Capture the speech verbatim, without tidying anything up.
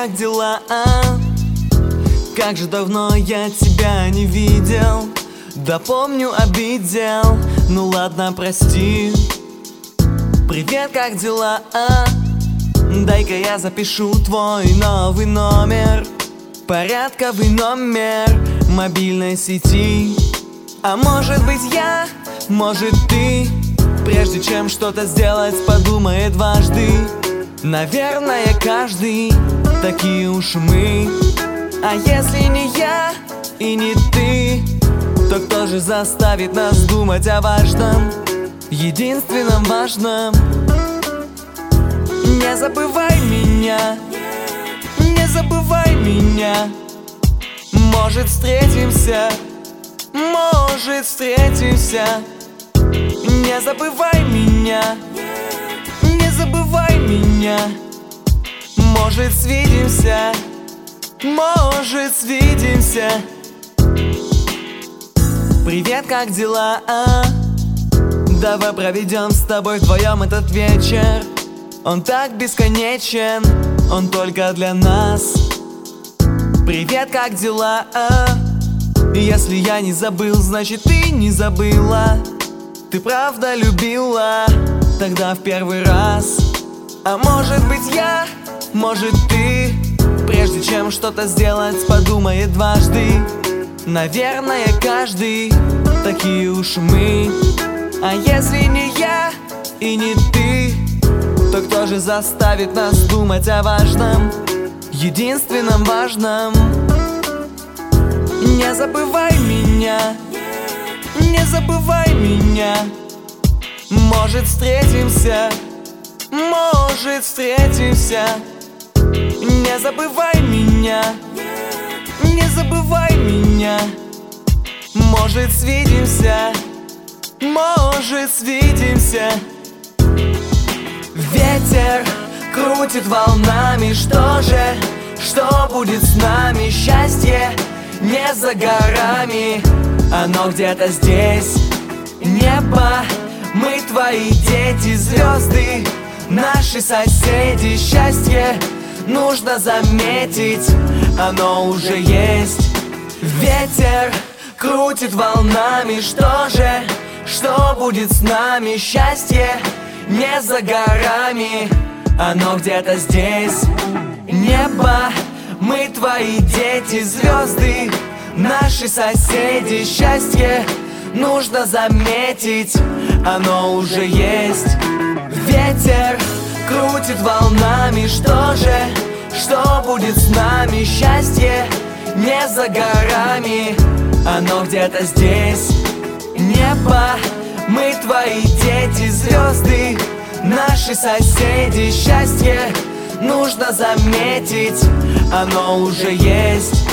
как дела, а? Как же давно я тебя не видел. Да помню, обидел. Ну ладно, прости. Привет, как дела, а? Дай-ка я запишу твой новый номер. Порядковый номер мобильной сети. А может быть я, может ты. Прежде чем что-то сделать, подумай дважды. Наверное, каждый, такие уж мы. А если не я и не ты, то кто же заставит нас думать о важном, единственном важном? Не забывай меня, не забывай меня. Может, встретимся, может, встретимся. Не забывай меня, не забывай меня. Может, свидимся, может, свидимся. Привет, как дела, а? Давай проведем с тобой вдвоем этот вечер. Он так бесконечен, он только для нас. Привет, как дела, а? Если я не забыл, значит ты не забыла. Ты правда любила тогда в первый раз. А может быть я, может ты. Прежде чем что-то сделать, подумай дважды. Наверное, каждый, такие уж мы. А если не я и не ты, то кто же заставит нас думать о важном, единственном важном? Не забывай меня, не забывай меня. Может, встретимся, может, встретимся. Не забывай меня, не забывай меня. Может, свидимся, может, свидимся. Ветер крутит волнами, что же, что будет с нами? Счастье не за горами, оно где-то здесь. Небо, мы твои дети, звезды, наши соседи. Счастье нужно заметить, оно уже есть. Ветер крутит волнами, что же, что будет с нами? Счастье не за горами, оно где-то здесь. Небо, мы твои дети, звезды, наши соседи. Счастье нужно заметить, оно уже есть. Ветер крутит волнами, что же, что будет с нами? Счастье не за горами, оно где-то здесь. Небо, мы твои дети, звезды, наши соседи. Счастье нужно заметить, оно уже есть.